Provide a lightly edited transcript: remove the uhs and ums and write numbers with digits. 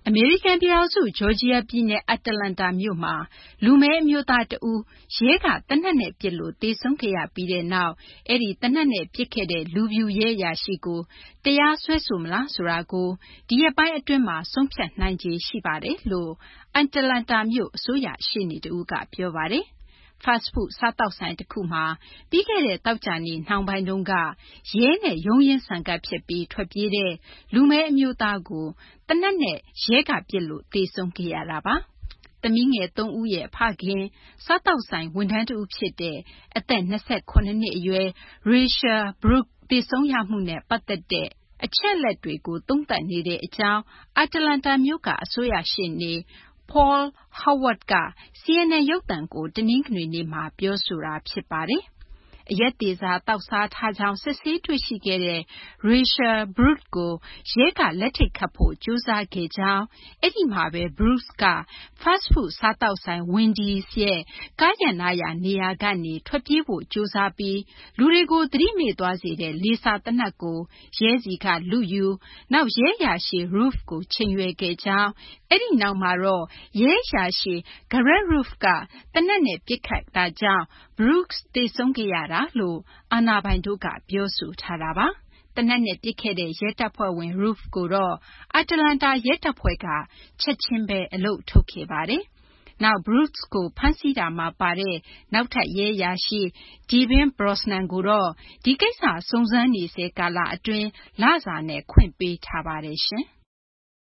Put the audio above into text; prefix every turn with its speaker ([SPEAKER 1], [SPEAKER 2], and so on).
[SPEAKER 1] အမေရိကန်ပြည်ထောင်စုဂျော်ဂျီယာပြည်နယ်အတ္တလန္တာမြို့မှာလူမည်းအမျိုးသားတဦးရဲကသေနတ်နဲ့ပစ်လို့သေဆုံးခဲ့ရပြီးတဲ့နောက်အဲဒီသေနတ်နဲ့ပစ်ခဲ့တဲ့လူဖြူရဲအရာရှိကိုတရားစွဲဆိုမလားဆိုတာကိုဒီရက်ပိုင်းအတွင်းမှာဆုံးဖြတ်နိုင်ခြေရှိပါတယ်လို့အတ္တလန္တာမြို့အစိုးရရှေ့နေတဦးကပြောပါတယ်။ Fast food စားသောက်ဆိုင်တခုမှာပြီးခဲ့တဲ့သောကြာနေ့နှောင်းပိုင်းတုန်းကရဲနဲ့ရုန်းရင်းဆန်ခတ်ဖြစ်ပြီးထွက်ပြေးတဲ့လူမည်းအမျိုးသားကိုသေနတ်နဲ့ရဲကပစ်လို့သေဆုံးခဲ့ရတာပါ။သမီးငယ်3ဦးရဲ့ဖခင်စားသောက်ဆိုင်ဝန်ထမ်းတဦးဖြစ်တဲ့အသက်28နှစ်အရွယ် Rayshard Brooks သေဆုံးရမှုနဲ့ပတ်သက်တဲ့အချက်အလက်တွေကိုသုံးသပ်နေတဲ့အကြောင်းအတ္တလန္တာမြို့ကအစိုးရရှေ့နေ Paul Howard က CNN ရုပ်သံကိုတနင်္ဂနွေနေ့မှာပြောဆိုတာဖြစ်ပါတယ်။အရက်သေစာသောက်စားထားကြောင်းစစ်ဆေးတွေ့ရှိခဲ့တဲ့ Rayshard Brooks ကိုရဲကလက်ထိပ်ခတ်ဖို့ကြိုးစားခဲ့ကြောင်းအဲဒီမှာပဲ Brooks က Fast food စားသောက်ဆိုင် Wendy's ရဲ့ကားရပ်နားရာနေရာကနေထွက်ပြေးဖို့ကြိုးစားပြီးလူတွေကိုသတိမေ့သွားစေတဲ့လေဆာသေနတ်ကိုရဲဆီကလုယူနောက်ရဲအရာရှိ Roof ကိုချိန်ရွယ်ခဲ့ကြောင်းအဲဒီနောက်မှာတော့ရဲအရာရှိ Garrett Rolfe ကသေနတ်နဲ့ပစ်ခတ်တာကြောင့် Brooks သေဆုံးခဲ့ရတာလို့အာဏာပိုင်တို့ကပြောဆိုထားတာပါ။သေနတ်နဲ့ပစ်ခဲ့တဲ့ရဲတပ်ဖွဲ့ဝင် Rolfe ကိုတော့အတ္တလန္တာရဲတပ်ဖွဲ့ကချက်ချင်းပဲအလုပ်ထုတ်ခဲ့ပါတယ်။နောက် Brooks ကိုဖမ်းဆီးတာမှာပါတဲ့နောက်ထပ်ရဲအရာရှိ Devin Brosnan ကိုတော့ဒီကိစ္စစုံစမ်းနေဆဲကာလအတွင်းလစာနဲ့ခွင့်ပေးထားပါတယ်ရှင်။